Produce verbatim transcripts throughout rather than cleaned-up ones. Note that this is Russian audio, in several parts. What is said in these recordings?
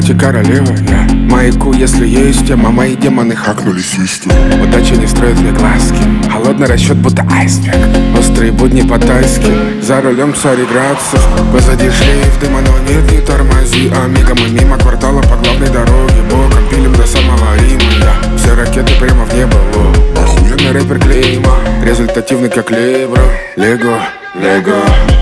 кровати королева, я маяку, если есть тема, мои демоны хакнули систему. Удача не строит мне глазки, холодный расчет, будто айсберг. Острые будни по-тайски, за рулем царь градусов. Позади шлейф дыма, но нет, не тормози. Омега, мы мимо квартала по главной дороге. Боком пилим до самого Рима, я все ракеты прямо в небо. О, охуенный рэпер клейма, результативный как лейбро. Лего, Лего.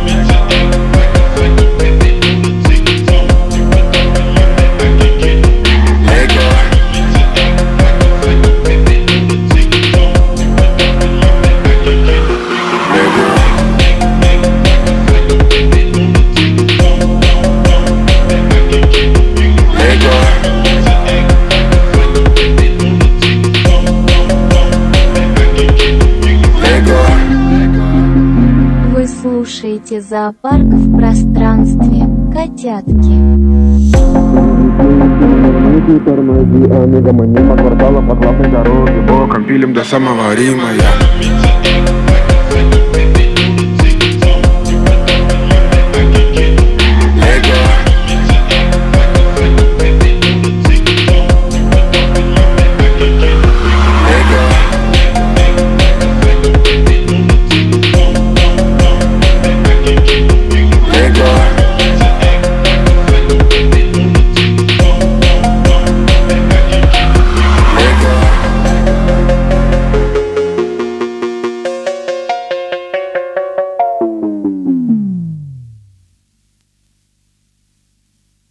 Вы слушаете зоопарк в пространстве. Котятки. Не тормози, Омега, мы мимо квартала по главной дороге. Боком пилим до самого Рима, я